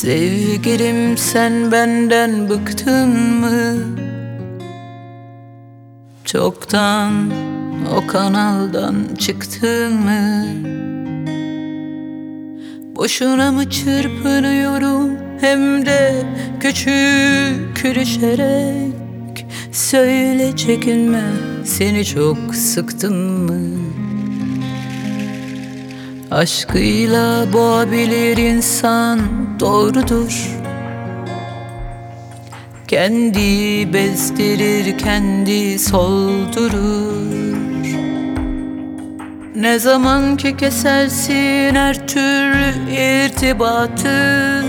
Sevgilim, sen benden bıktın mı? Çoktan o kanaldan çıktın mı? Boşuna mı çırpınıyorum, hem de küçük düşerek? Söyle, çekinme, seni çok sıktın mı? Aşkıyla boğabilir insan, doğrudur. Kendi bezdirir, kendi soldurur. Ne zaman ki kesersin her türlü irtibatı,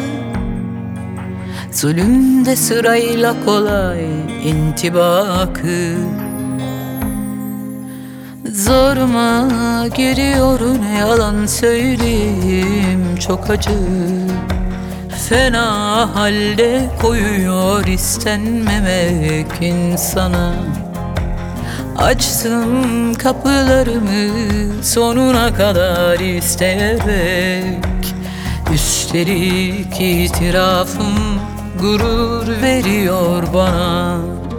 zulümde sırayla kolay intibakı. Zoruma giriyor, ne yalan söyleyeyim, çok acı. Fena halde koyuyor istenmemek insana. Açtım kapılarımı sonuna kadar isteyerek. Üstelik itirafım gurur veriyor bana.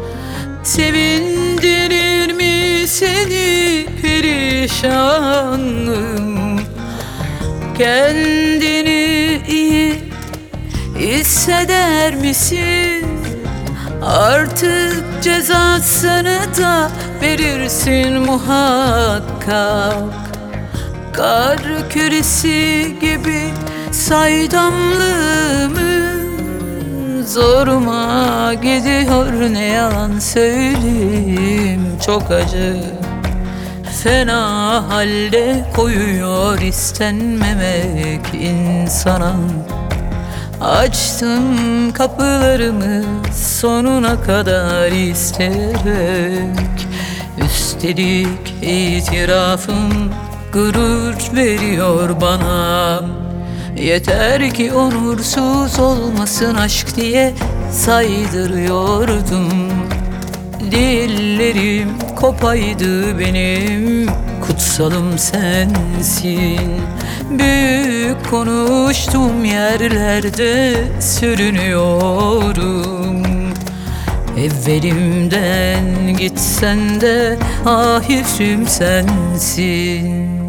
Sevindirir mi seni perişanlığım? Kendini iyi hisseder misin? Artık cezasını da verirsin muhakkak. Kar küresi gibi saydamlığımı zoruma gidiyor, ne yalan söyleyeyim, çok acı. Fena halde koyuyor istenmemek insana. Açtım kapılarımı sonuna kadar isteyerek. Üstelik itirafım gurur veriyor bana. Yeter ki onursuz olmasın aşk diye saydırıyordum. Dillerim kopaydı benim, kutsalım sensin. Büyük konuştuğum yerlerde sürünüyorum. Evvelimden gitsen de ahirim sensin.